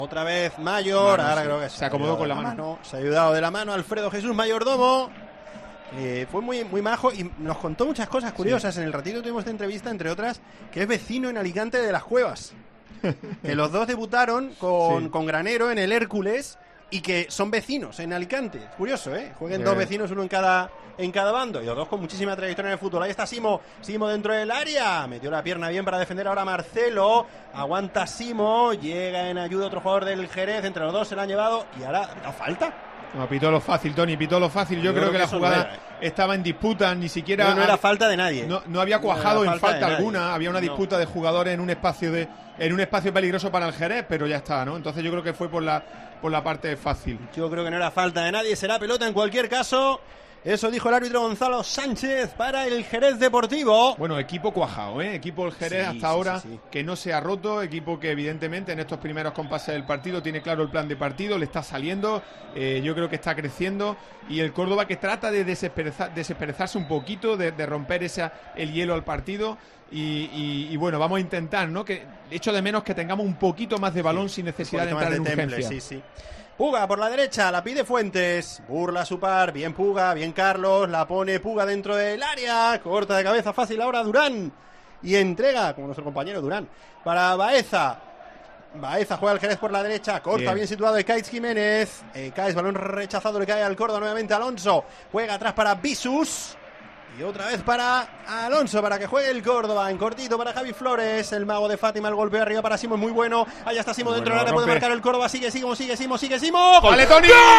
Otra vez Mayor, Mano, ahora sí. creo que Se acomodó con la mano. Se ha ayudado de la mano Alfredo Jesús Mayordomo. Fue muy majo y nos contó muchas cosas curiosas. En el ratito que tuvimos esta entrevista, entre otras, que es vecino en Alicante de Las Cuevas. Que los dos debutaron con Granero en el Hércules y que son vecinos en Alicante. Curioso, ¿eh? Jueguen dos vecinos, uno en cada bando, y los dos con muchísima trayectoria en el fútbol. Ahí está Simo dentro del área, metió la pierna bien para defender ahora Marcelo, aguanta Simo, llega en ayuda otro jugador del Jerez, entre los dos se la han llevado y ahora ¿da falta? No, pitó lo fácil, Tony, pitó lo fácil. Yo creo que la jugada estaba en disputa, ni siquiera... No era falta de nadie. No había cuajado en falta alguna, nadie. había una disputa de jugadores en un espacio peligroso para el Jerez, pero ya está, ¿no? Entonces yo creo que fue por la parte fácil. Yo creo que no era falta de nadie, será pelota en cualquier caso. Eso dijo el árbitro Gonzalo Sánchez para el Jerez Deportivo. Bueno, equipo cuajado, ¿eh? Equipo el Jerez hasta ahora que no se ha roto, equipo que evidentemente en estos primeros compases del partido tiene claro el plan de partido, le está saliendo, yo creo que está creciendo, y el Córdoba que trata de desesperezarse un poquito, de romper el hielo al partido. Y bueno, vamos a intentar, ¿no? Que echo de menos que tengamos un poquito más de balón sin necesidad de entrar en urgencia. Puga por la derecha, la pide Fuentes, burla su par, bien Puga, bien Carlos, la pone Puga dentro del área, corta de cabeza fácil ahora Durán, y entrega, como nuestro compañero Durán, para Baeza. Baeza juega al Jerez por la derecha, corta bien situado Ekaitz Jiménez, Ekaitz, balón rechazado, le cae al Córdoba nuevamente Alonso, juega atrás para Visus, y otra vez para Alonso, para que juegue el Córdoba, en cortito para Javi Flores, el mago de Fátima, el golpeo arriba para Simo, muy bueno, allá está Simo dentro del área, puede marcar el Córdoba, sigue Simo, ¡gol! ¡Vale, Tony! ¡Gol!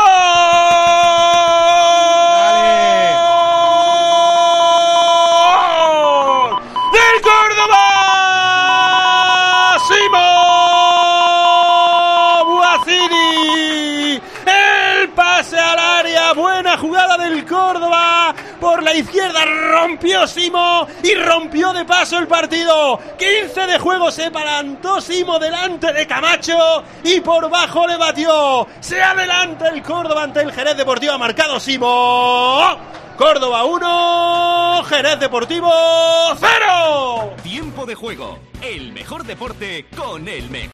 ¡Del Córdoba! ¡Simo Buacini! ¡El pase al área! ¡Buena jugada del Córdoba! Por la izquierda rompió Simo y rompió de paso el partido. 15 de juego, se plantó Simo delante de Camacho y por bajo le batió. Se adelanta el Córdoba ante el Jerez Deportivo, ha marcado Simo. Córdoba 1, Jerez Deportivo 0. Tiempo de juego, el mejor deporte con el mejor.